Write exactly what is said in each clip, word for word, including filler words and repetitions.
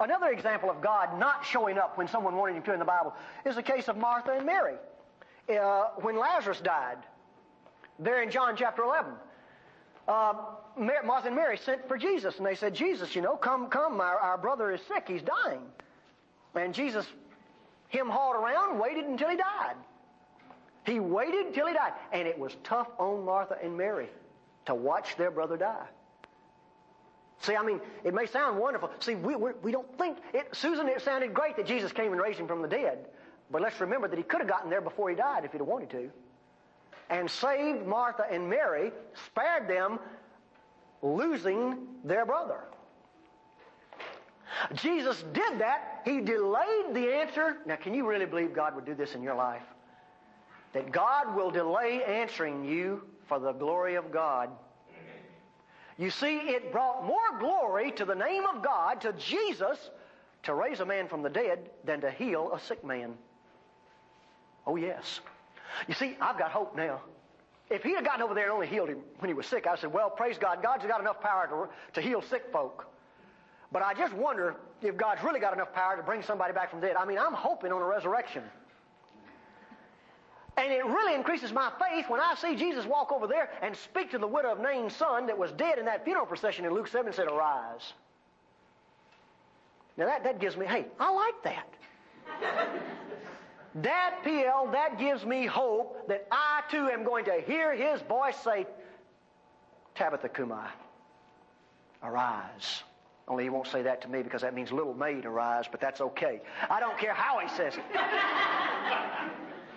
Another example of God not showing up when someone wanted him to in the Bible is the case of Martha and Mary. Uh, when Lazarus died, there in John chapter eleven, uh, Martha and Mary sent for Jesus, and they said, Jesus, you know, come, come, our, our brother is sick, he's dying. And Jesus, him hauled around, waited until he died. He waited until he died. And it was tough on Martha and Mary to watch their brother die. See, I mean, it may sound wonderful. See, we we're, we don't think... It, Susan, it sounded great that Jesus came and raised him from the dead. But let's remember that he could have gotten there before he died if he'd have wanted to. And saved Martha and Mary, spared them losing their brother. Jesus did that. He delayed the answer. Now, can you really believe God would do this in your life? That God will delay answering you for the glory of God. You see, it brought more glory to the name of God, to Jesus, to raise a man from the dead than to heal a sick man. Oh, yes. You see, I've got hope now. If he'd have gotten over there and only healed him when he was sick, I said, well, praise God, God's got enough power to, to heal sick folk. But I just wonder if God's really got enough power to bring somebody back from the dead. I mean, I'm hoping on a resurrection. And it really increases my faith when I see Jesus walk over there and speak to the widow of Nain's son that was dead in that funeral procession in Luke seven and said, arise. Now that, that gives me, hey, I like that. That, P L, that gives me hope that I too am going to hear his voice say, Tabitha Kumai, arise. Only he won't say that to me because that means little maid arise, but that's okay. I don't care how he says it.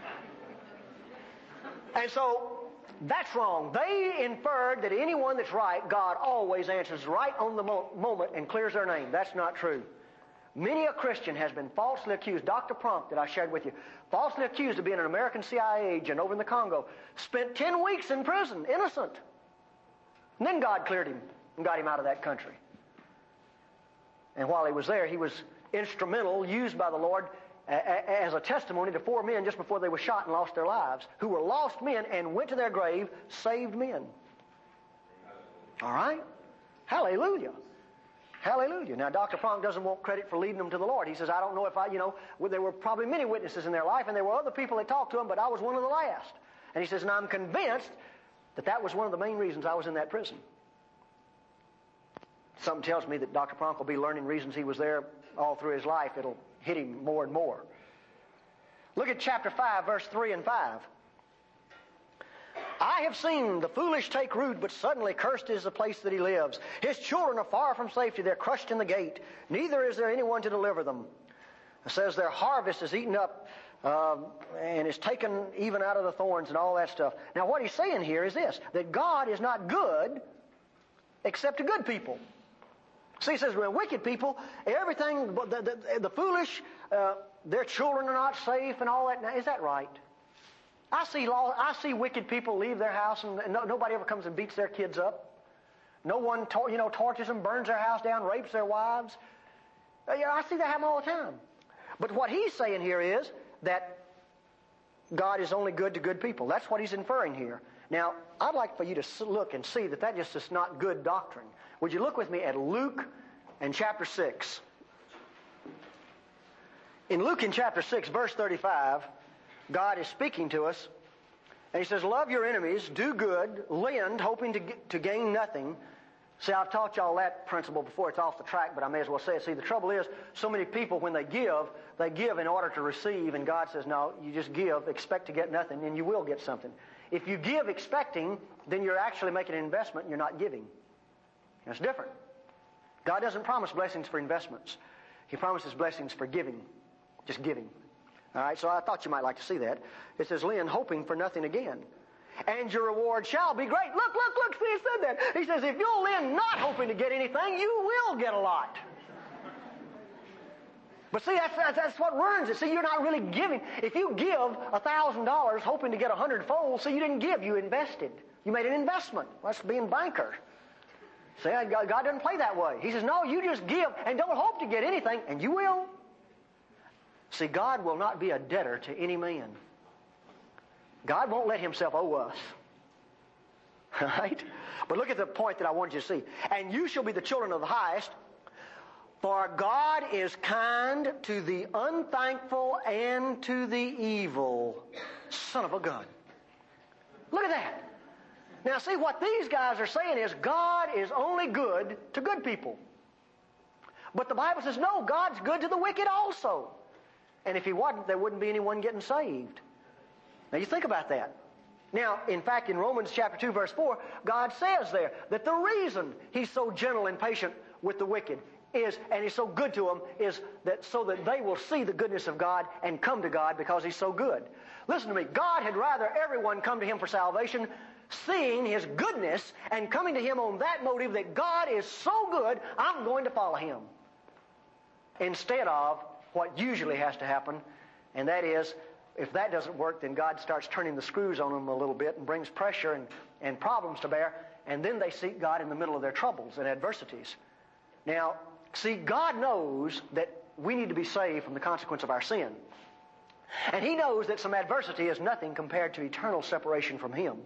And so, that's wrong. They inferred that anyone that's right, God always answers right on the mo- moment and clears their name. That's not true. Many a Christian has been falsely accused. Doctor Prompt, that I shared with you, falsely accused of being an American C I A agent over in the Congo, spent ten weeks in prison, innocent. And then God cleared him and got him out of that country. And while he was there, he was instrumental, used by the Lord as a testimony to four men just before they were shot and lost their lives, who were lost men and went to their grave, saved men. All right? Hallelujah. Hallelujah. Now, Doctor Prong doesn't want credit for leading them to the Lord. He says, I don't know if I, you know, well, there were probably many witnesses in their life, and there were other people that talked to them, but I was one of the last. And he says, and I'm convinced that that was one of the main reasons I was in that prison. Something tells me that Doctor Prong will be learning reasons he was there all through his life. It'll hit him more and more. Look at chapter five, verse three and five. I have seen the foolish take root, but suddenly cursed is the place that he lives. His children are far from safety. They're crushed in the gate. Neither is there anyone to deliver them. It says their harvest is eaten up uh, and is taken even out of the thorns and all that stuff. Now what he's saying here is this, that God is not good except to good people. See, he says, well, wicked people, everything, the, the, the foolish, uh, their children are not safe and all that. Now, is that right? I see law, I see wicked people leave their house and no, nobody ever comes and beats their kids up. No one, tor- you know, tortures them, burns their house down, rapes their wives. Uh, yeah, I see that happen all the time. But what he's saying here is that God is only good to good people. That's what he's inferring here. Now, I'd like for you to look and see that that just is not good doctrine. Would you look with me at Luke and chapter six? In Luke in chapter six, verse thirty-five, God is speaking to us, and he says, love your enemies, do good, lend, hoping to get, to gain nothing. See, I've taught y'all that principle before. It's off the track, but I may as well say it. See, the trouble is, so many people, when they give, they give in order to receive, and God says, no, you just give, expect to get nothing, and you will get something. If you give expecting, then you're actually making an investment, and you're not giving. It's different. God doesn't promise blessings for investments. He promises blessings for giving. Just giving. All right, so I thought you might like to see that. It says, lend, hoping for nothing again. And your reward shall be great. Look, look, look, see, he said that. He says, if you'll lend not hoping to get anything, you will get a lot. But see, that's, that's, that's what ruins it. See, you're not really giving. If you give a thousand dollars hoping to get a hundredfold, see, you didn't give, you invested. You made an investment. That's being banker. See, God doesn't play that way. He says, no, you just give and don't hope to get anything, and you will. See, God will not be a debtor to any man. God won't let himself owe us. Right? But look at the point that I wanted you to see. And you shall be the children of the highest. For God is kind to the unthankful and to the evil. Son of a gun. Look at that. Now see, what these guys are saying is God is only good to good people. But the Bible says, no, God's good to the wicked also. And if He wasn't, there wouldn't be anyone getting saved. Now you think about that. Now, in fact, in Romans chapter two, verse four, God says there that the reason He's so gentle and patient with the wicked is, and He's so good to them, is that so that they will see the goodness of God and come to God because He's so good. Listen to me. God had rather everyone come to Him for salvation, seeing His goodness and coming to Him on that motive that God is so good, I'm going to follow Him. Instead of what usually has to happen, and that is, if that doesn't work, then God starts turning the screws on them a little bit and brings pressure and, and problems to bear, and then they seek God in the middle of their troubles and adversities. Now, see, God knows that we need to be saved from the consequence of our sin. And He knows that some adversity is nothing compared to eternal separation from Him.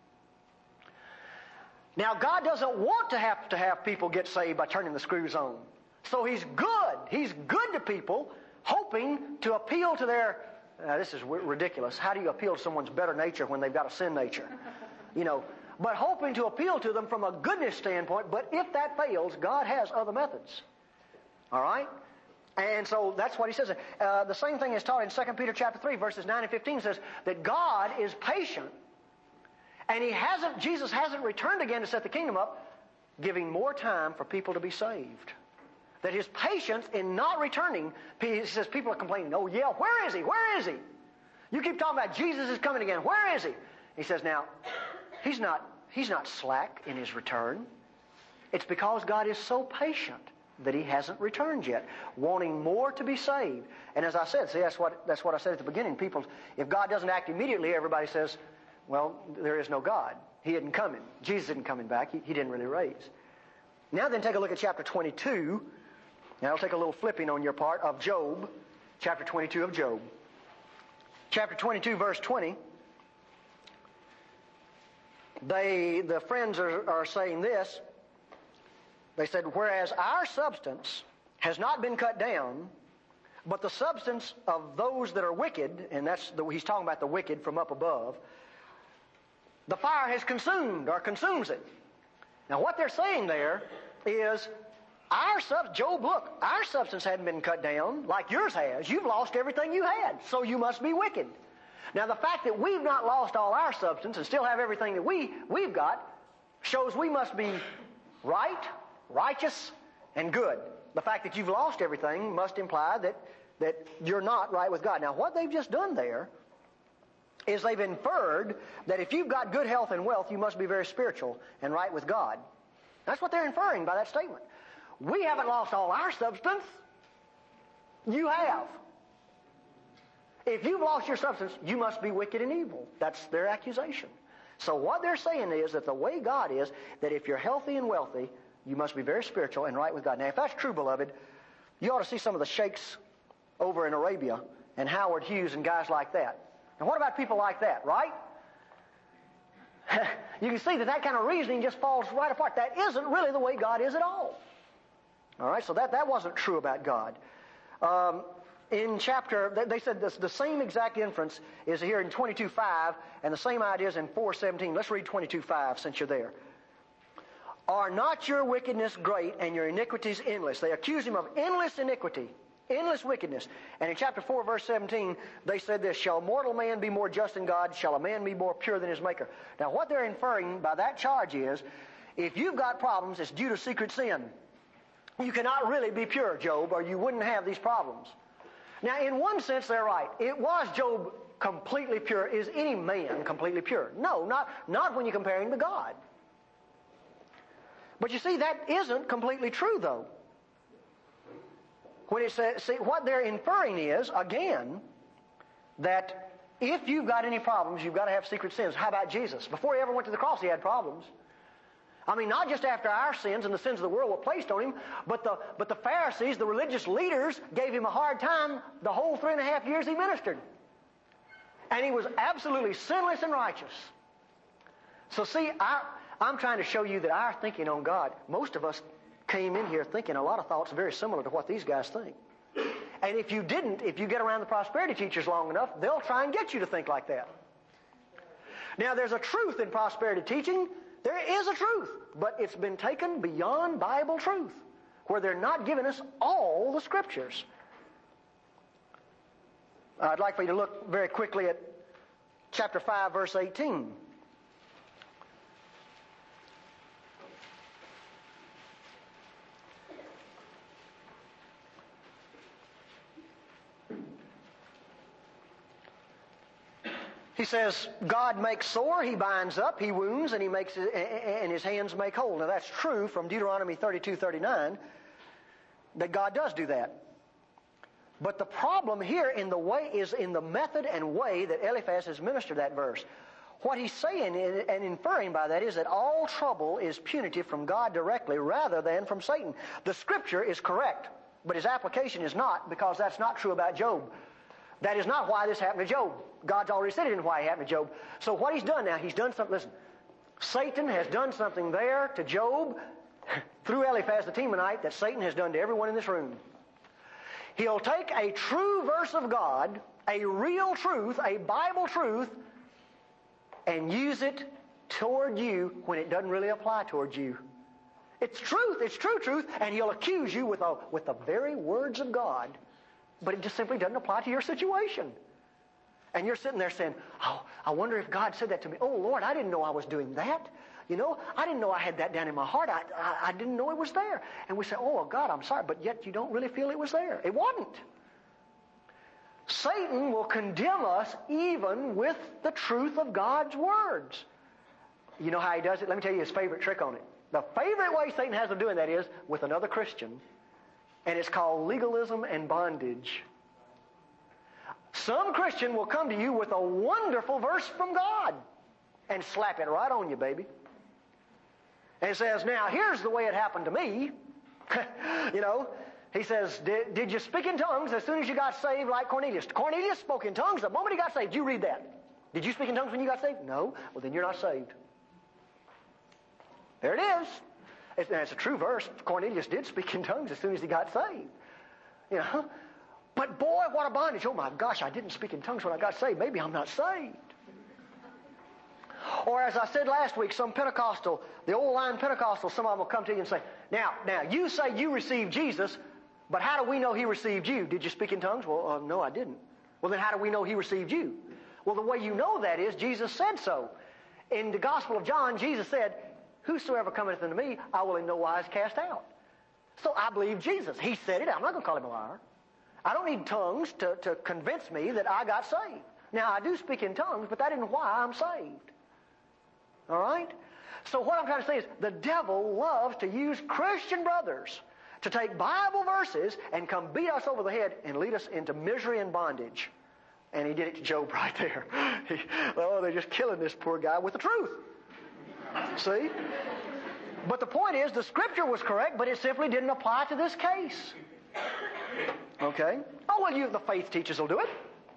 Now, God doesn't want to have to have people get saved by turning the screws on. So He's good. He's good to people, hoping to appeal to their... Now, this is ridiculous. How do you appeal to someone's better nature when they've got a sin nature? You know, but hoping to appeal to them from a goodness standpoint. But if that fails, God has other methods. All right? And so that's what He says. Uh, the same thing is taught in Second Peter chapter three, verses nine and fifteen, says that God is patient. And He hasn't, Jesus hasn't returned again to set the kingdom up, giving more time for people to be saved. That His patience in not returning, He says people are complaining, oh yeah, where is He? Where is He? You keep talking about Jesus is coming again. Where is He? He says, now, He's not, He's not slack in His return. It's because God is so patient that He hasn't returned yet, wanting more to be saved. And as I said, see, that's what, that's what I said at the beginning. People, if God doesn't act immediately, everybody says, well, there is no God. He isn't coming. Jesus isn't coming back. He, he didn't really raise. Now then, take a look at chapter twenty-two. Now, I'll take a little flipping on your part of Job, chapter twenty-two of Job. Chapter twenty-two, verse twenty. They, the friends are, are saying this. They said, whereas our substance has not been cut down, but the substance of those that are wicked, and that's the, he's talking about the wicked from up above, the fire has consumed or consumes it. Now, what they're saying there is, Our sub- Job, look, our substance hadn't been cut down like yours has. You've lost everything you had, so you must be wicked. Now, the fact that we've not lost all our substance and still have everything that we, we've got shows we must be right, righteous, and good. The fact that you've lost everything must imply that, that you're not right with God. Now, what they've just done there is they've inferred that if you've got good health and wealth, you must be very spiritual and right with God. That's what they're inferring by that statement. We haven't lost all our substance. You have. If you've lost your substance, you must be wicked and evil. That's their accusation. So what they're saying is that the way God is, that if you're healthy and wealthy, you must be very spiritual and right with God. Now, if that's true, beloved, you ought to see some of the sheikhs over in Arabia and Howard Hughes and guys like that. And what about people like that, right? You can see that that kind of reasoning just falls right apart. That isn't really the way God is at all. All right, so that, that wasn't true about God. Um, in chapter, they said this, the same exact inference is here in twenty-two five, and the same idea is in four seventeen. Let's read twenty-two five since you're there. Are not your wickedness great and your iniquities endless? They accuse him of endless iniquity, endless wickedness. And in chapter four, verse seventeen, they said this, shall mortal man be more just than God? Shall a man be more pure than his maker? Now, what they're inferring by that charge is, if you've got problems, it's due to secret sin. You cannot really be pure, Job, or you wouldn't have these problems. Now, in one sense, they're right. It was Job completely pure. Is any man completely pure? No, not, not when you compare him to God. But you see, that isn't completely true, though. When it says, see, what they're inferring is, again, that if you've got any problems, you've got to have secret sins. How about Jesus? Before he ever went to the cross, he had problems. I mean, not just after our sins and the sins of the world were placed on him, but the, but the Pharisees, the religious leaders, gave him a hard time the whole three and a half years he ministered. And he was absolutely sinless and righteous. So see, I, I'm trying to show you that our thinking on God, most of us came in here thinking a lot of thoughts very similar to what these guys think. And if you didn't, if you get around the prosperity teachers long enough, they'll try and get you to think like that. Now, there's a truth in prosperity teaching. There is a truth, but it's been taken beyond Bible truth, where they're not giving us all the Scriptures. I'd like for you to look very quickly at chapter five, verse eighteen. He says, God makes sore, He binds up, He wounds, and He makes, and His hands make whole. Now that's true from Deuteronomy thirty-two thirty-nine, that God does do that. But the problem here in the way is in the method and way that Eliphaz has ministered that verse. What he's saying and inferring by that is that all trouble is punitive from God directly rather than from Satan. The Scripture is correct, but his application is not, because that's not true about Job. That is not why this happened to Job. God's already said it isn't why it happened to Job. So what he's done now, he's done something. Listen, Satan has done something there to Job through Eliphaz the Temanite that Satan has done to everyone in this room. He'll take a true verse of God, a real truth, a Bible truth, and use it toward you when it doesn't really apply toward you. It's truth, it's true truth, and he'll accuse you with, a, with the very words of God, but it just simply doesn't apply to your situation. And you're sitting there saying, oh, I wonder if God said that to me. Oh, Lord, I didn't know I was doing that. You know, I didn't know I had that down in my heart. I, I, I didn't know it was there. And we say, oh, God, I'm sorry. But yet you don't really feel it was there. It wasn't. Satan will condemn us even with the truth of God's words. You know how he does it? Let me tell you his favorite trick on it. The favorite way Satan has of doing that is with another Christian. And it's called legalism and bondage. Some Christian will come to you with a wonderful verse from God and slap it right on you, baby. And it says, now, here's the way it happened to me. You know, he says, did, did you speak in tongues as soon as you got saved like Cornelius? Cornelius spoke in tongues the moment he got saved. You read that. Did you speak in tongues when you got saved? No. Well, then you're not saved. There it is. It's, it's a true verse. Cornelius did speak in tongues as soon as he got saved. You know, but boy, what a bondage. Oh my gosh, I didn't speak in tongues when I got saved. Maybe I'm not saved. Or as I said last week, some Pentecostal, the old line Pentecostal, some of them will come to you and say, now, now, you say you received Jesus, but how do we know He received you? Did you speak in tongues? Well, uh, no, I didn't. Well, then how do we know He received you? Well, the way you know that is Jesus said so. In the Gospel of John, Jesus said, whosoever cometh unto me, I will in no wise cast out. So I believe Jesus. He said it. I'm not going to call him a liar. I don't need tongues to, to convince me that I got saved. Now, I do speak in tongues, but that isn't why I'm saved. All right? So what I'm trying to say is the devil loves to use Christian brothers to take Bible verses and come beat us over the head and lead us into misery and bondage. And he did it to Job right there. He, oh, they're just killing this poor guy with the truth. See? But the point is, the Scripture was correct, but it simply didn't apply to this case. Okay? Oh, well, you, the faith teachers will do it.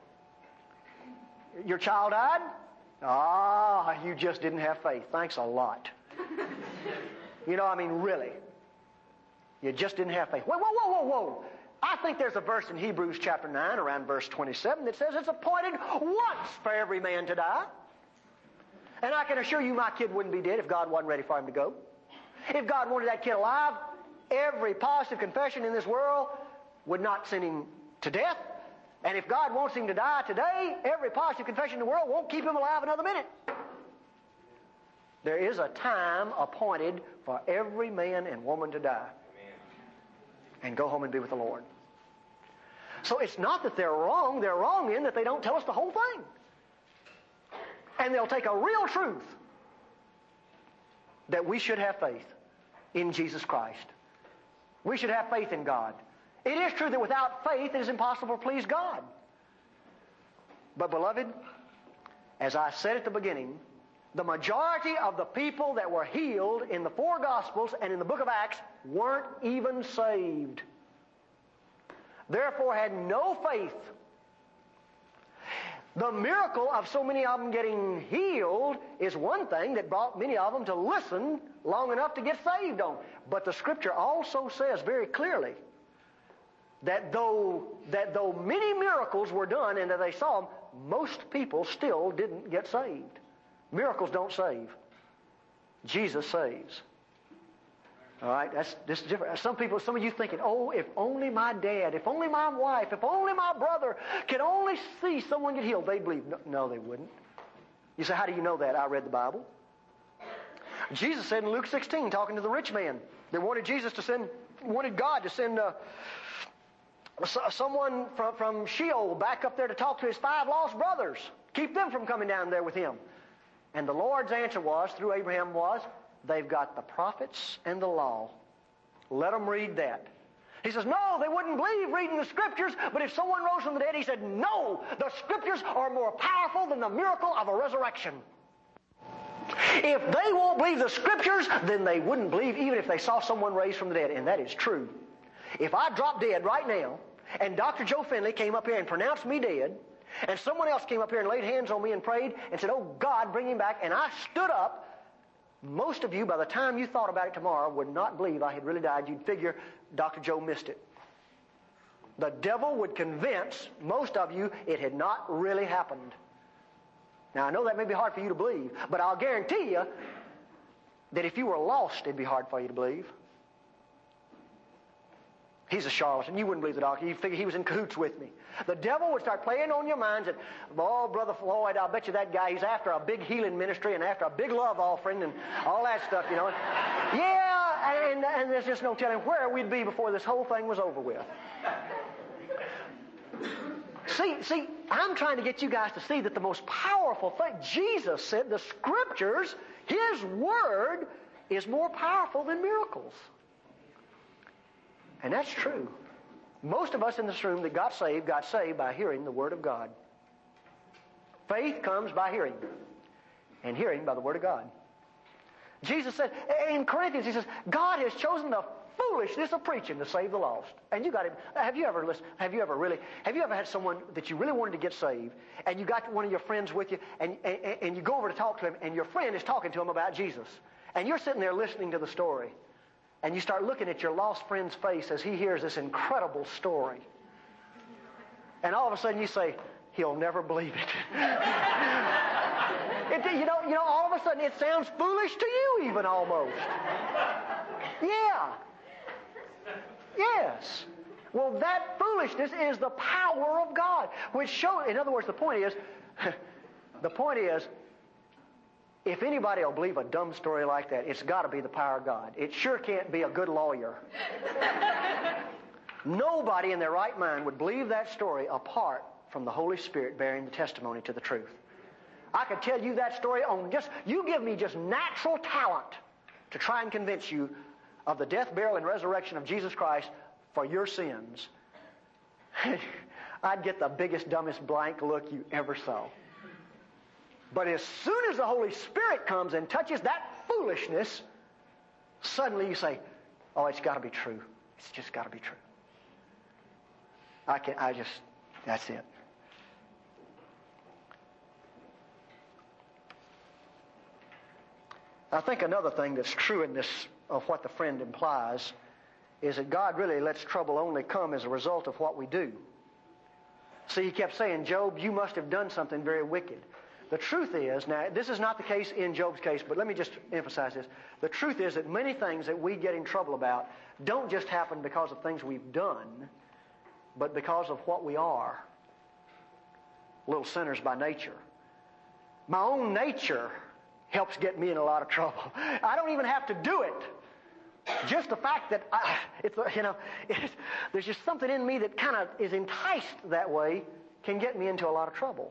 Your child died? Ah, you just didn't have faith. Thanks a lot. You know, I mean, really. You just didn't have faith. Whoa, whoa, whoa, whoa, whoa. I think there's a verse in Hebrews chapter nine, around verse twenty-seven, that says it's appointed once for every man to die. And I can assure you my kid wouldn't be dead if God wasn't ready for him to go. If God wanted that kid alive, every positive confession in this world would not send him to death. And if God wants him to die today, every positive confession in the world won't keep him alive another minute. There is a time appointed for every man and woman to die. And go home and be with the Lord. So it's not that they're wrong. They're wrong in that they don't tell us the whole thing. And they'll take a real truth that we should have faith in Jesus Christ. We should have faith in God. It is true that without faith it is impossible to please God. But beloved, as I said at the beginning, the majority of the people that were healed in the four Gospels and in the book of Acts weren't even saved. Therefore had no faith. The miracle of so many of them getting healed is one thing that brought many of them to listen long enough to get saved on. But the Scripture also says very clearly that though, that though many miracles were done and that they saw them, most people still didn't get saved. Miracles don't save. Jesus saves. All right, that's this is different. Some people, some of you thinking, oh, if only my dad, if only my wife, if only my brother could only see someone get healed, they'd believe. No, no, they wouldn't. You say, how do you know that? I read the Bible. Jesus said in Luke sixteen, talking to the rich man, they wanted Jesus to send, wanted God to send uh, someone from, from Sheol back up there to talk to his five lost brothers, keep them from coming down there with him. And the Lord's answer was, through Abraham, was, they've got the prophets and the law. Let them read that. He says, no, they wouldn't believe reading the Scriptures, but if someone rose from the dead, he said, no, the Scriptures are more powerful than the miracle of a resurrection. If they won't believe the Scriptures, then they wouldn't believe even if they saw someone raised from the dead, and that is true. If I dropped dead right now, and Doctor Joe Finley came up here and pronounced me dead, and someone else came up here and laid hands on me and prayed and said, oh, God, bring him back, and I stood up, most of you, by the time you thought about it tomorrow, would not believe I had really died. You'd figure Doctor Joe missed it. The devil would convince most of you it had not really happened. Now, I know that may be hard for you to believe, but I'll guarantee you that if you were lost, it'd be hard for you to believe. He's a charlatan. You wouldn't believe the doctor. You'd figure he was in cahoots with me. The devil would start playing on your minds that, oh, Brother Floyd, I'll bet you that guy, he's after a big healing ministry and after a big love offering and all that stuff, you know. Yeah, and, and there's just no telling where we'd be before this whole thing was over with. See, see, I'm trying to get you guys to see that the most powerful thing, Jesus said the Scriptures, His Word, is more powerful than miracles. And that's true. Most of us in this room that got saved, got saved by hearing the Word of God. Faith comes by hearing, and hearing by the Word of God. Jesus said, in Corinthians, He says, God has chosen the foolishness of preaching to save the lost. And you got it. Have you ever listened? Have you ever really? Have you ever had someone that you really wanted to get saved, and you got one of your friends with you, and, and, and you go over to talk to him, and your friend is talking to him about Jesus, and you're sitting there listening to the story. And you start looking at your lost friend's face as he hears this incredible story. And all of a sudden you say, he'll never believe it. it you know, you know, all of a sudden it sounds foolish to you even almost. Yeah. Yes. Well, that foolishness is the power of God. Which show, in other words, the point is, the point is, if anybody will believe a dumb story like that, it's got to be the power of God. It sure can't be a good lawyer. Nobody in their right mind would believe that story apart from the Holy Spirit bearing the testimony to the truth. I could tell you that story on just, you give me just natural talent to try and convince you of the death, burial, and resurrection of Jesus Christ for your sins. I'd get the biggest, dumbest blank look you ever saw. But as soon as the Holy Spirit comes and touches that foolishness, suddenly you say, oh, it's got to be true. It's just got to be true. I can, I just, that's it. I think another thing that's true in this, of what the friend implies, is that God really lets trouble only come as a result of what we do. See, he kept saying, Job, you must have done something very wicked. The truth is, now, this is not the case in Job's case, but let me just emphasize this. The truth is that many things that we get in trouble about don't just happen because of things we've done, but because of what we are. Little sinners by nature. My own nature helps get me in a lot of trouble. I don't even have to do it. Just the fact that, I, it's, you know, it's, there's just something in me that kind of is enticed that way can get me into a lot of trouble.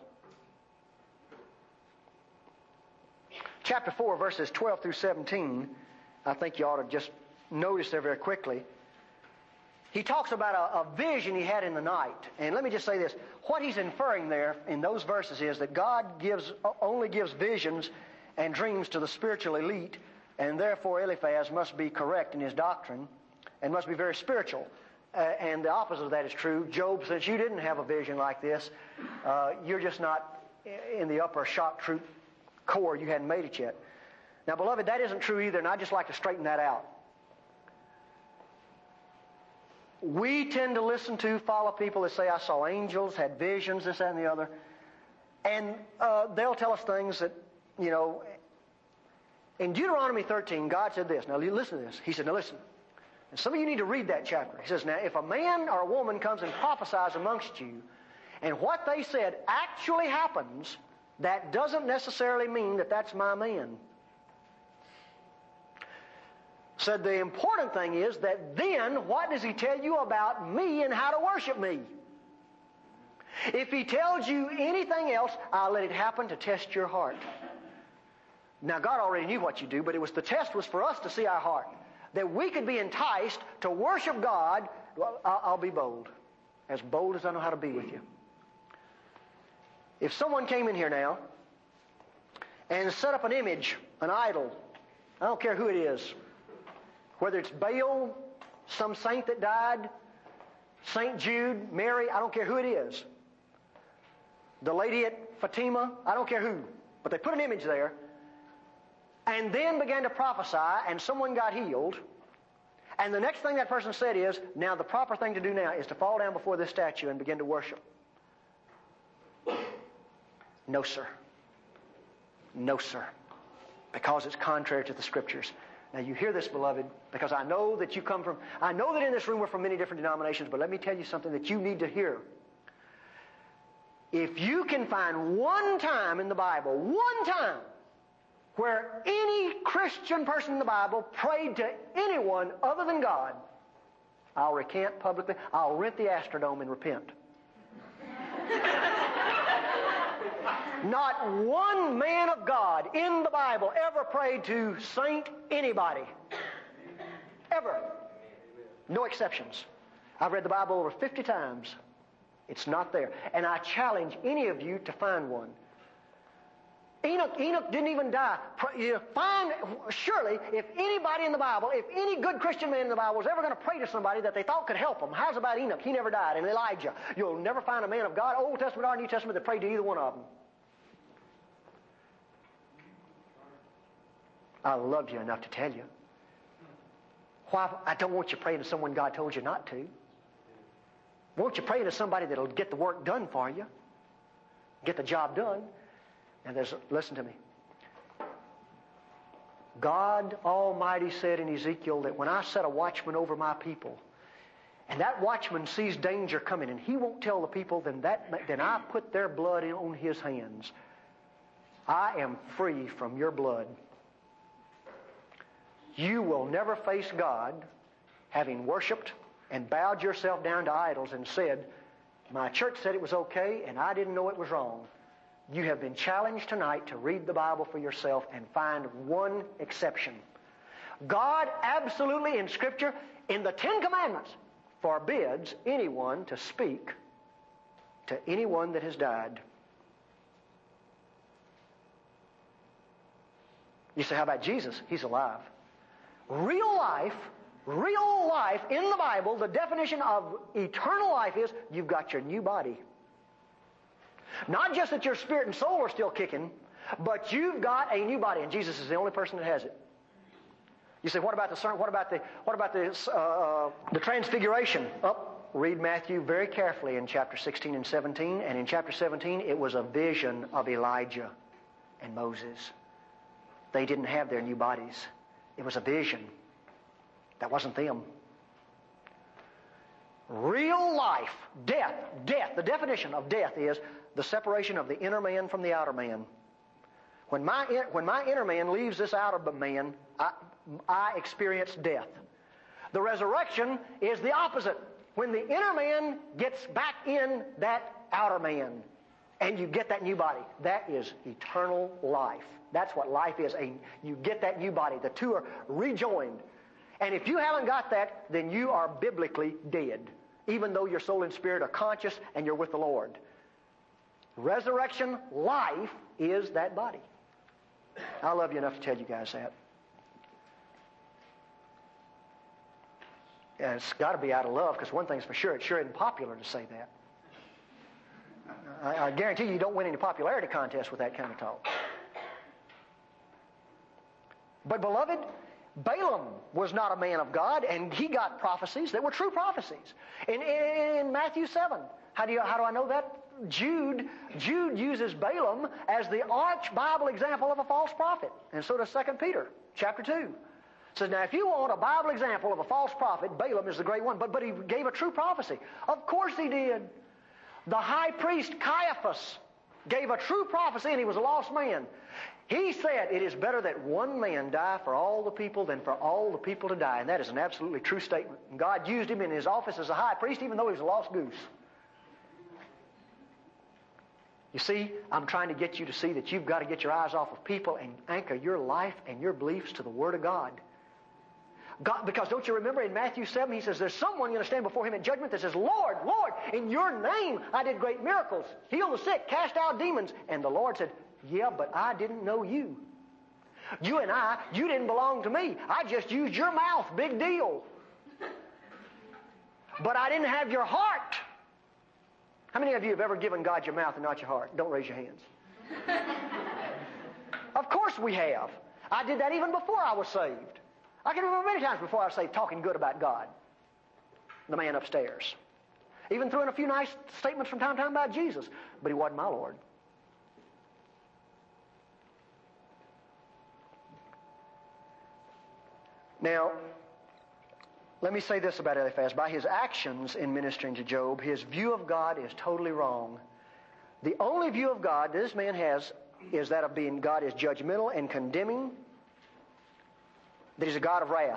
Chapter four, verses twelve through seventeen, I think you ought to just notice there very quickly. He talks about a, a vision he had in the night. And let me just say this. What he's inferring there in those verses is that God gives only gives visions and dreams to the spiritual elite, and therefore Eliphaz must be correct in his doctrine and must be very spiritual. Uh, and the opposite of that is true. Job, since you didn't have a vision like this, uh, you're just not in the upper shock troop corps, you hadn't made it yet. Now, beloved, that isn't true either, and I'd just like to straighten that out. We tend to listen to, follow people that say, I saw angels, had visions, this, that, and the other. And uh, they'll tell us things that, you know, in Deuteronomy thirteen, God said this. Now, listen to this. He said, now listen. And some of you need to read that chapter. He says, now, if a man or a woman comes and prophesies amongst you, and what they said actually happens, that doesn't necessarily mean that that's my man. Said the important thing is that then what does he tell you about me and how to worship me? If he tells you anything else, I'll let it happen to test your heart. Now, God already knew what you do, but it was the test was for us to see our heart. That we could be enticed to worship God. Well, I'll be bold. As bold as I know how to be with you. If someone came in here now and set up an image, an idol, I don't care who it is, whether it's Baal, some saint that died, Saint Jude, Mary, I don't care who it is. The lady at Fatima, I don't care who. But they put an image there and then began to prophesy and someone got healed. And the next thing that person said is, now the proper thing to do now is to fall down before this statue and begin to worship. No, sir. No, sir. Because it's contrary to the Scriptures. Now you hear this, beloved, because I know that you come from, I know that in this room we're from many different denominations, but let me tell you something that you need to hear. If you can find one time in the Bible, one time, where any Christian person in the Bible prayed to anyone other than God, I'll recant publicly, I'll rent the Astrodome and repent. Not one man of God in the Bible ever prayed to Saint anybody. Ever. No exceptions. I've read the Bible over fifty times. It's not there. And I challenge any of you to find one. Enoch, Enoch didn't even die. You find, surely, if anybody in the Bible, if any good Christian man in the Bible was ever going to pray to somebody that they thought could help them, how's about Enoch? He never died. And Elijah. You'll never find a man of God, Old Testament or New Testament, that prayed to either one of them. I love you enough to tell you. Why? I don't want you praying to someone God told you not to. Won't you pray to somebody that'll get the work done for you? Get the job done. And there's, listen to me. God Almighty said in Ezekiel that when I set a watchman over my people, and that watchman sees danger coming, and he won't tell the people, then that then I put their blood in, on his hands. I am free from your blood. You will never face God having worshipped and bowed yourself down to idols and said, my church said it was okay and I didn't know it was wrong. You have been challenged tonight to read the Bible for yourself and find one exception. God absolutely in Scripture, in the Ten Commandments, forbids anyone to speak to anyone that has died. You say, how about Jesus? He's alive. Real life, real life in the Bible, the definition of eternal life is you've got your new body. Not just that your spirit and soul are still kicking, but you've got a new body, and Jesus is the only person that has it. You say, what about the what about the what about the uh, the transfiguration? Oh, read Matthew very carefully in chapter sixteen and seventeen, and in chapter seventeen it was a vision of Elijah and Moses. They didn't have their new bodies. It was a vision. That wasn't them. Real life, death, death. The definition of death is the separation of the inner man from the outer man. When my when my inner man leaves this outer man, I, I experience death. The resurrection is the opposite. When the inner man gets back in that outer man, and you get that new body, that is eternal life. That's what life is. A, you get that new body. The two are rejoined. And if you haven't got that, then you are biblically dead, even though your soul and spirit are conscious and you're with the Lord. Resurrection life is that body. I love you enough to tell you guys that. And it's got to be out of love, because one thing's for sure, it sure isn't popular to say that. I, I guarantee you, you don't win any popularity contests with that kind of talk. But beloved, Balaam was not a man of God, and he got prophecies that were true prophecies. In, in, in Matthew seven, how do you, how do I know that? Jude, Jude uses Balaam as the arch Bible example of a false prophet, and so does Second Peter chapter two. It says, now if you want a Bible example of a false prophet, Balaam is the great one, but, but he gave a true prophecy. Of course he did. The high priest Caiaphas gave a true prophecy, and he was a lost man. He said, it is better that one man die for all the people than for all the people to die. And that is an absolutely true statement. And God used him in his office as a high priest, even though he was a lost goose. You see, I'm trying to get you to see that you've got to get your eyes off of people and anchor your life and your beliefs to the Word of God. God, because don't you remember in Matthew seven, he says, there's someone going to stand before him in judgment that says, Lord, Lord, in your name I did great miracles, healed the sick, cast out demons. And the Lord said, yeah, but I didn't know you. You and I, you didn't belong to me. I just used your mouth, big deal. But I didn't have your heart. How many of you have ever given God your mouth and not your heart? Don't raise your hands. Of course we have. I did that even before I was saved. I can remember many times before I was saved talking good about God, the man upstairs. Even throwing a few nice statements from time to time about Jesus. But he wasn't my Lord. Now, let me say this about Eliphaz. By his actions in ministering to Job, his view of God is totally wrong. The only view of God this man has is that of being God is judgmental and condemning, that he's a God of wrath.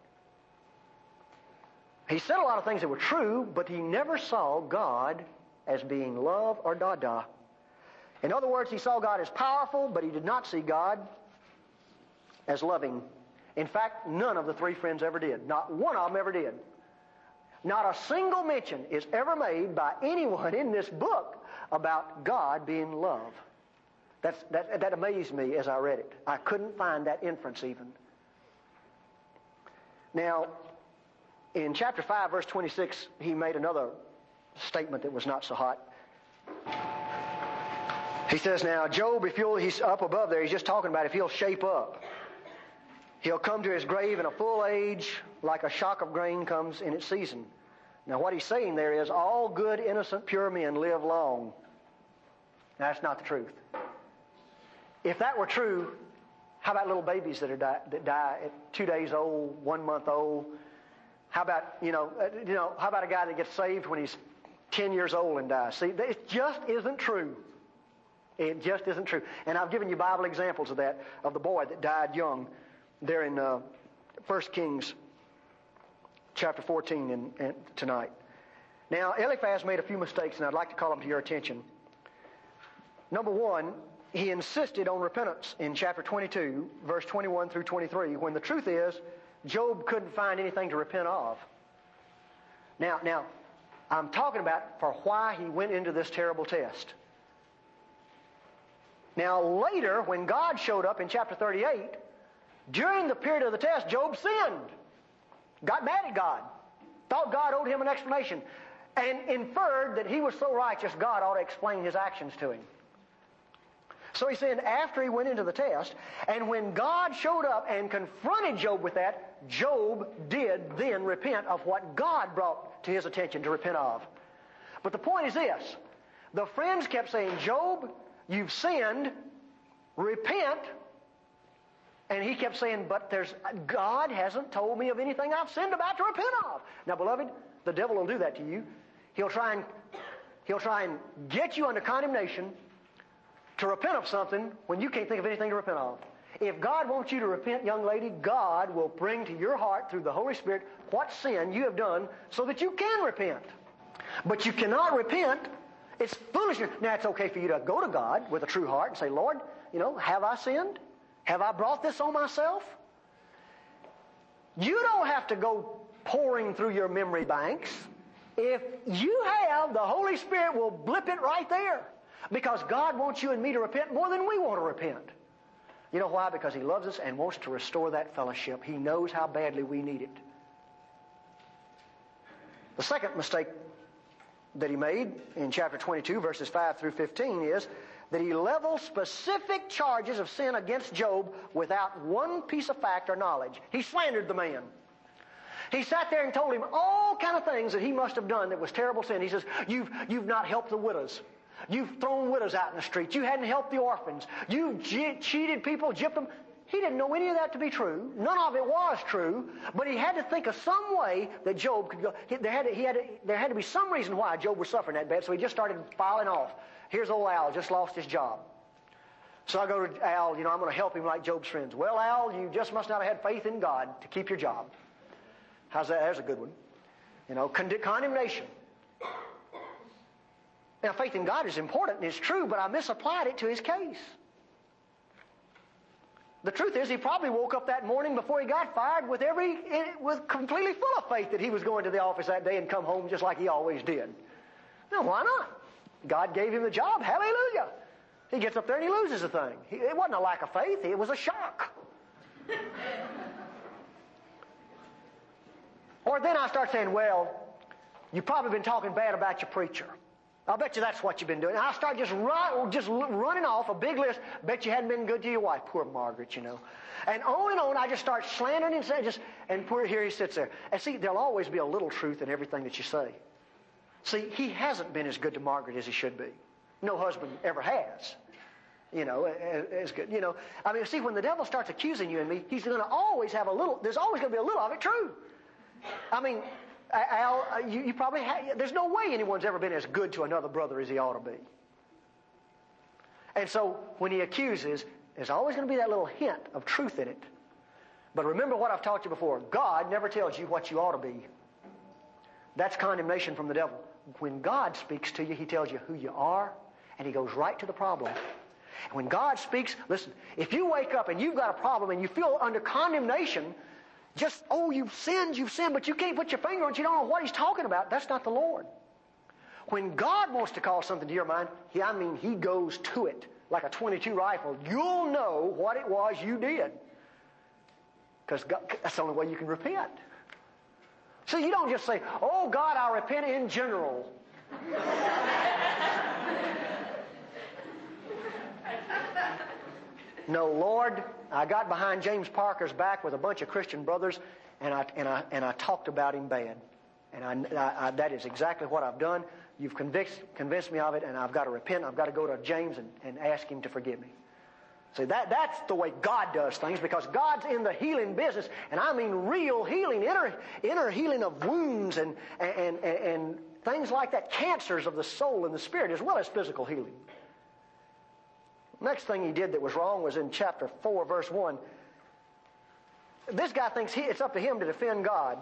He said a lot of things that were true, but he never saw God as being love or dada. In other words, he saw God as powerful, but he did not see God as loving. In fact, none of the three friends ever did. Not one of them ever did. Not a single mention is ever made by anyone in this book about God being love. That's, that, that amazed me as I read it. I couldn't find that inference even. Now, in chapter five, verse twenty-six, he made another statement that was not so hot. He says, now, Job, if you'll, he's up above there, he's just talking about if he'll shape up. He'll come to his grave in a full age like a shock of grain comes in its season. Now what he's saying there is all good, innocent, pure men live long. That's not the truth. If that were true, how about little babies that are die, that die at two days old, one month old? How about, you know, uh, you know, how about a guy that gets saved when he's ten years old and dies? See, it just isn't true. It just isn't true. And I've given you Bible examples of that, of the boy that died young. There in uh, First Kings chapter fourteen in, in, tonight. Now, Eliphaz made a few mistakes, and I'd like to call them to your attention. Number one, he insisted on repentance in chapter twenty-two, verse twenty-one through twenty-three, when the truth is, Job couldn't find anything to repent of. Now, now, I'm talking about for why he went into this terrible test. Now, later, when God showed up in chapter thirty-eight, during the period of the test, Job sinned. Got mad at God. Thought God owed him an explanation. And inferred that he was so righteous, God ought to explain his actions to him. So he sinned after he went into the test. And when God showed up and confronted Job with that, Job did then repent of what God brought to his attention to repent of. But the point is this. The friends kept saying, Job, you've sinned. Repent. And he kept saying, but there's God hasn't told me of anything I've sinned about to repent of. Now, beloved, the devil will do that to you. He'll try and he'll try and get you under condemnation to repent of something when you can't think of anything to repent of. If God wants you to repent, young lady, God will bring to your heart through the Holy Spirit what sin you have done so that you can repent. But you cannot repent. It's foolishness. Now, it's okay for you to go to God with a true heart and say, Lord, you know, have I sinned? Have I brought this on myself? You don't have to go pouring through your memory banks. If you have, the Holy Spirit will blip it right there. Because God wants you and me to repent more than we want to repent. You know why? Because He loves us and wants to restore that fellowship. He knows how badly we need it. The second mistake that he made in chapter twenty-two, verses five through fifteen is that he leveled specific charges of sin against Job without one piece of fact or knowledge. He slandered the man. He sat there and told him all kind of things that he must have done that was terrible sin. He says, you've, you've not helped the widows. You've thrown widows out in the street. You hadn't helped the orphans. You've che- cheated people, gypped them. He didn't know any of that to be true. None of it was true. But he had to think of some way that Job could go. He, there, had to, he had to, there had to be some reason why Job was suffering that bad. So he just started filing off. Here's old Al, just lost his job. So I go to Al, you know, I'm going to help him like Job's friends. Well, Al, you just must not have had faith in God to keep your job. How's that? There's a good one. You know, con- condemnation. Now, faith in God is important and it's true, but I misapplied it to his case. The truth is, he probably woke up that morning before he got fired with every, with completely full of faith that he was going to the office that day and come home just like he always did. Now, why not? God gave him the job. Hallelujah. He gets up there and he loses the thing. He, it wasn't a lack of faith. It was a shock. Or then I start saying, well, you've probably been talking bad about your preacher. I'll bet you that's what you've been doing. And I start just run, just running off a big list. Bet you hadn't been good to your wife. Poor Margaret, you know. And on and on, I just start slandering and saying, just, and poor, here he sits there. And see, there'll always be a little truth in everything that you say. See, he hasn't been as good to Margaret as he should be. No husband ever has. You know, as, as good. You know, I mean, see, when the devil starts accusing you and me, he's going to always have a little, there's always going to be a little of it true. I mean, Al, you, you probably have, there's no way anyone's ever been as good to another brother as he ought to be. And so, when he accuses, there's always going to be that little hint of truth in it. But remember what I've taught you before. God never tells you what you ought to be. That's condemnation from the devil. When God speaks to you, he tells you who you are, and he goes right to the problem. And when God speaks, listen, if you wake up and you've got a problem and you feel under condemnation, just, oh, you've sinned, you've sinned, but you can't put your finger on it, you don't know what he's talking about, that's not the Lord. When God wants to call something to your mind, he, I mean, he goes to it like a twenty-two rifle. You'll know what it was you did. Because that's the only way you can repent. So you don't just say, oh, God, I repent in general. No, Lord, I got behind James Parker's back with a bunch of Christian brothers, and I and I and I talked about him bad, and I, I, I, that is exactly what I've done. You've convinced convinced me of it, and I've got to repent. I've got to go to James and, and ask him to forgive me. See, that that's the way God does things, because God's in the healing business, and I mean real healing, inner inner healing of wounds and and and, and things like that, cancers of the soul and the spirit, as well as physical healing. Next thing he did that was wrong was in chapter four, verse one. This guy thinks he, it's up to him to defend God.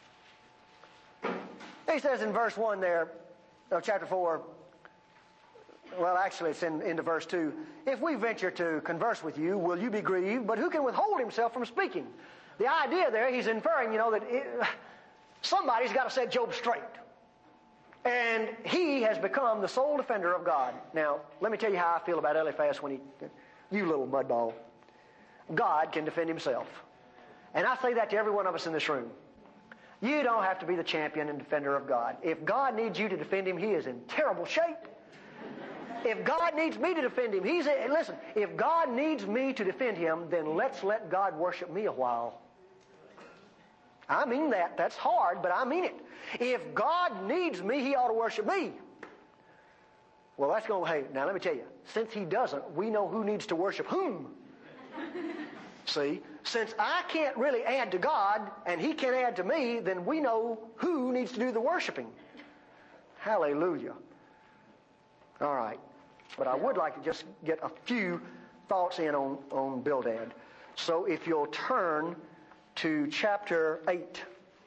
He says in verse one there of chapter four, well, actually it's in, into verse two, if we venture to converse with you, will you be grieved? But who can withhold himself from speaking? The idea there, he's inferring, you know, that it, somebody's got to set Job straight. And he has become the sole defender of God. Now, let me tell you how I feel about Eliphaz when he, you little mudball. God can defend himself. And I say that to every one of us in this room. You don't have to be the champion and defender of God. If God needs you to defend him, he is in terrible shape. If God needs me to defend him, he's in, listen, if God needs me to defend him, then let's let God worship me a while. I mean that. That's hard, but I mean it. If God needs me, he ought to worship me. Well, that's going, hey, now let me tell you, since he doesn't, we know who needs to worship whom. See, since I can't really add to God, and he can't add to me, then we know who needs to do the worshiping. Hallelujah. All right. But I would like to just get a few thoughts in on, on Bildad. So if you'll turn to chapter eight.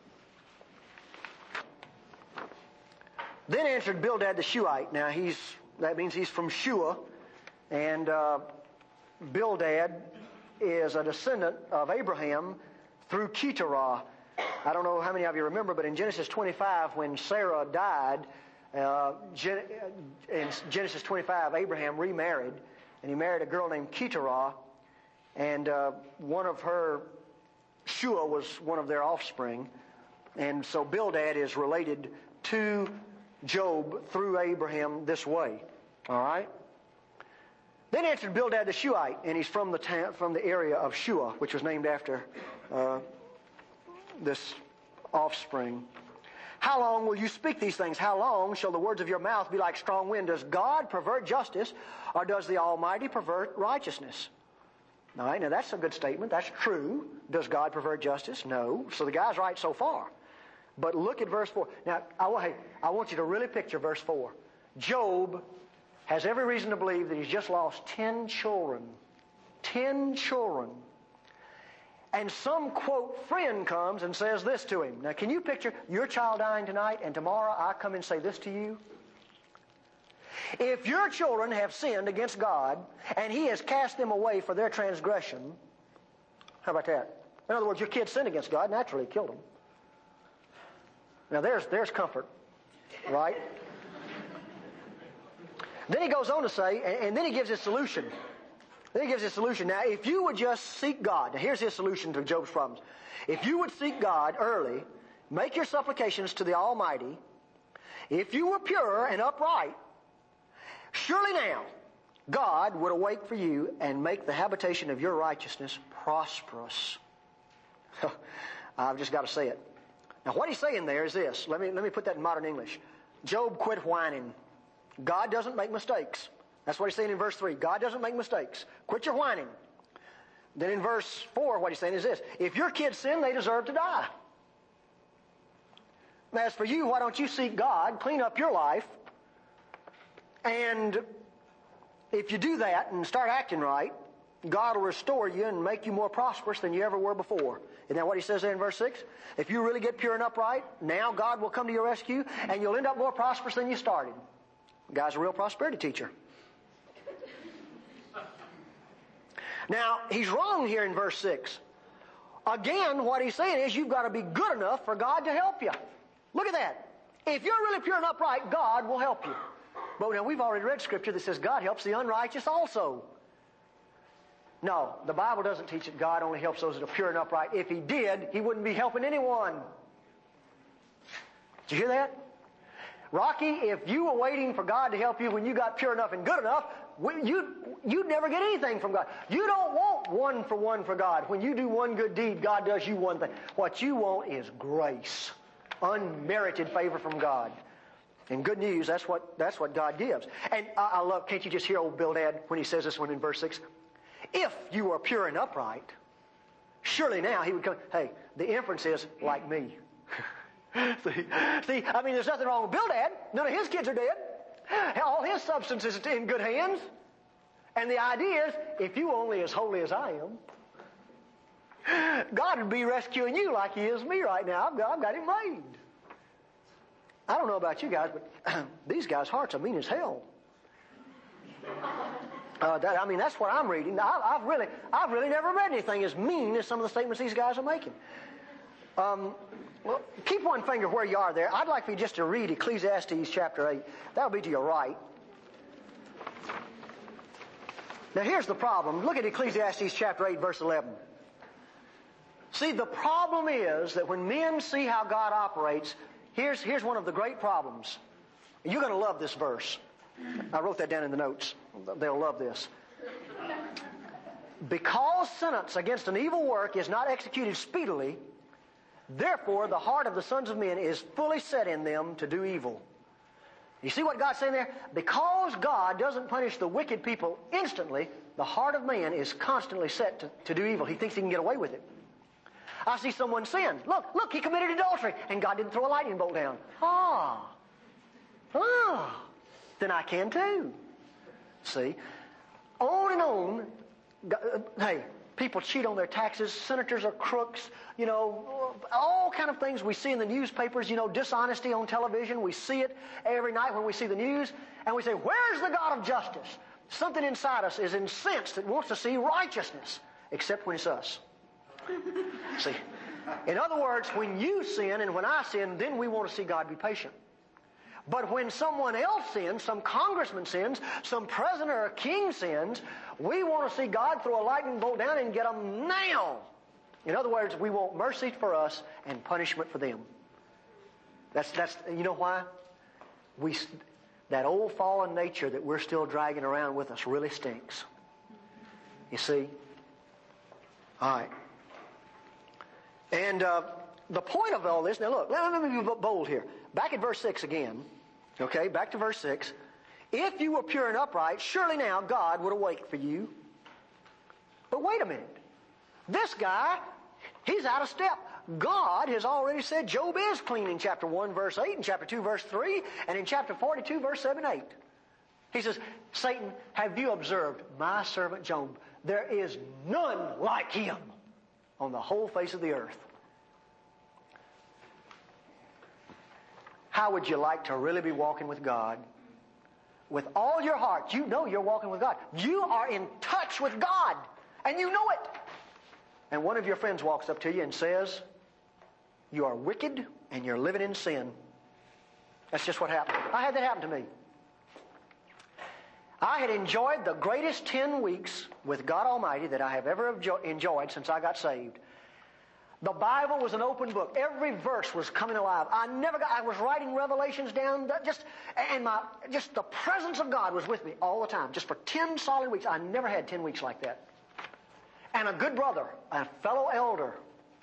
Then answered Bildad the Shuhite. Now he's that means he's from Shua, and uh, Bildad is a descendant of Abraham through Keturah. I don't know how many of you remember, but in Genesis twenty-five, when Sarah died, uh, Gen- in Genesis twenty-five, Abraham remarried, and he married a girl named Keturah, and uh, one of her Shua was one of their offspring, and so Bildad is related to Job through Abraham this way. All right? Then answered Bildad the Shuhite, and he's from the ta- from the area of Shua, which was named after uh, this offspring. How long will you speak these things? How long shall the words of your mouth be like strong wind? Does God pervert justice, or does the Almighty pervert righteousness? All right, now that's a good statement. That's true. Does God pervert justice? No. So the guy's right so far. But look at verse four. Now, I, hey, I want you to really picture verse four. Job has every reason to believe that he's just lost ten children. Ten children. And some, quote, friend comes and says this to him. Now, can you picture your child dying tonight, and tomorrow I come and say this to you? If your children have sinned against God, and He has cast them away for their transgression, how about that? In other words, your kids sinned against God, naturally killed them. Now, there's, there's comfort, right? Then he goes on to say, and, and then he gives his solution. Then he gives his solution. Now, if you would just seek God, now here's his solution to Job's problems. If you would seek God early, make your supplications to the Almighty, if you were pure and upright, surely now God would awake for you and make the habitation of your righteousness prosperous. I've just got to say it. Now, what he's saying there is this. Let me, let me put that in modern English. Job, quit whining. God doesn't make mistakes. That's what he's saying in verse three. God doesn't make mistakes. Quit your whining. Then in verse four, what he's saying is this. If your kids sin, they deserve to die. As for you, why don't you seek God, clean up your life, and if you do that and start acting right, God will restore you and make you more prosperous than you ever were before. Isn't that what he says there in verse six? If you really get pure and upright, now God will come to your rescue, and you'll end up more prosperous than you started. The guy's a real prosperity teacher. Now, he's wrong here in verse six. Again, what he's saying is you've got to be good enough for God to help you. Look at that. If you're really pure and upright, God will help you. But now we've already read Scripture that says God helps the unrighteous also. No, the Bible doesn't teach that God only helps those that are pure and upright. If He did, He wouldn't be helping anyone. Did you hear that? Rocky, if you were waiting for God to help you when you got pure enough and good enough, you'd, you'd never get anything from God. You don't want one for one for God. When you do one good deed, God does you one thing. What you want is grace. Unmerited favor from God. And good news, that's what, that's what God gives. And I, I love, can't you just hear old Bildad when he says this one in verse six? If you are pure and upright, surely now he would come. Hey, the inference is like me. see, see, I mean, there's nothing wrong with Bildad. None of his kids are dead. All his substance is in good hands. And the idea is, if you only as holy as I am, God would be rescuing you like He is me right now. I've got, I've got Him made. I don't know about you guys, but these guys' hearts are mean as hell. Uh, that, I mean, that's what I'm reading. I, I've really, I've really never read anything as mean as some of the statements these guys are making. Um, well, keep one finger where you are there. I'd like for you just to read Ecclesiastes chapter eight. That'll be to your right. Now, here's the problem. Look at Ecclesiastes chapter eight, verse eleven. See, the problem is that when men see how God operates, here's, here's one of the great problems. You're going to love this verse. I wrote that down in the notes. They'll love this. Because sentence against an evil work is not executed speedily, therefore the heart of the sons of men is fully set in them to do evil. You see what God's saying there? Because God doesn't punish the wicked people instantly, the heart of man is constantly set to, to do evil. He thinks he can get away with it. I see someone sin. Look, look, he committed adultery, and God didn't throw a lightning bolt down. Ah. Ah. Then I can too. See? On and on. Hey, people cheat on their taxes. Senators are crooks. You know, all kind of things we see in the newspapers. You know, dishonesty on television. We see it every night when we see the news. And we say, where's the God of justice? Something inside us is incensed that wants to see righteousness. Except when it's us. See? In other words, when you sin and when I sin, then we want to see God be patient. But when someone else sins, some congressman sins, some president or king sins, we want to see God throw a lightning bolt down and get them now. In other words, we want mercy for us and punishment for them. That's, that's, you know why? we, that old fallen nature that we're still dragging around with us really stinks. You see? All right. And uh, the point of all this, now look, let, let me be bold here. Back at verse six again. Okay, back to verse six. If you were pure and upright, surely now God would awake for you. But wait a minute. This guy, he's out of step. God has already said Job is clean in chapter one, verse eight, in chapter two, verse three, and in chapter forty-two, verse seven, eight. He says, Satan, have you observed my servant Job? There is none like him on the whole face of the earth. How would you like to really be walking with God? With all your heart, you know you're walking with God. You are in touch with God, and you know it. And one of your friends walks up to you and says, you are wicked and you're living in sin. That's just what happened. I had that happen to me. I had enjoyed the greatest ten weeks with God Almighty that I have ever enjoyed since I got saved. The Bible was an open book. Every verse was coming alive. I never got, I was writing Revelations down, just, and my, just the presence of God was with me all the time. Just for ten solid weeks. I never had ten weeks like that. And a good brother, a fellow elder,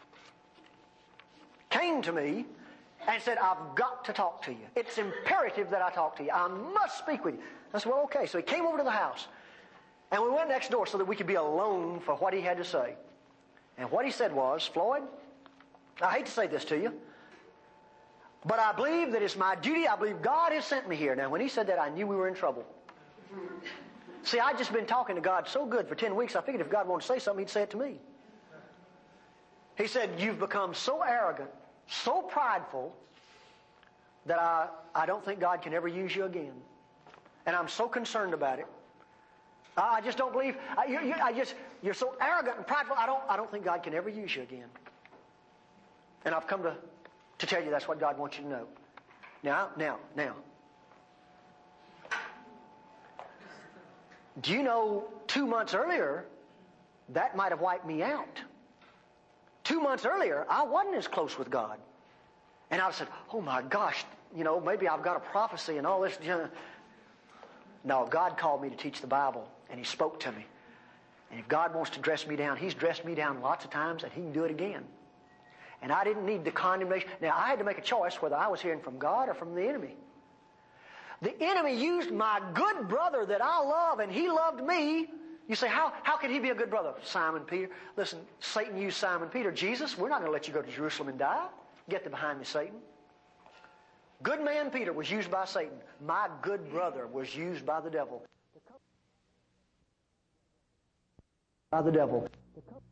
came to me and said, I've got to talk to you. It's imperative that I talk to you. I must speak with you. I said, well, okay. So he came over to the house. And we went next door so that we could be alone for what he had to say. And what he said was, Floyd, I hate to say this to you, but I believe that it's my duty. I believe God has sent me here. Now, when he said that, I knew we were in trouble. See, I'd just been talking to God so good for ten weeks, I figured if God wanted to say something, he'd say it to me. He said, you've become so arrogant, so prideful, that I, I don't think God can ever use you again. And I'm so concerned about it. I just don't believe, I, you, you, I just, you're so arrogant and prideful, I don't, I don't think God can ever use you again. And I've come to, to tell you that's what God wants you to know. Now, now, now. Do you know two months earlier, that might have wiped me out? Two months earlier, I wasn't as close with God. And I said, oh my gosh, you know, maybe I've got a prophecy and all this. You know. No, God called me to teach the Bible, and he spoke to me. And if God wants to dress me down, he's dressed me down lots of times, and he can do it again. And I didn't need the condemnation. Now, I had to make a choice whether I was hearing from God or from the enemy. The enemy used my good brother that I love, and he loved me. You say, how, how can he be a good brother? Simon Peter. Listen, Satan used Simon Peter. Jesus, we're not going to let you go to Jerusalem and die. Get thee behind me, Satan. Good man Peter was used by Satan. My good brother was used by the devil. By the devil.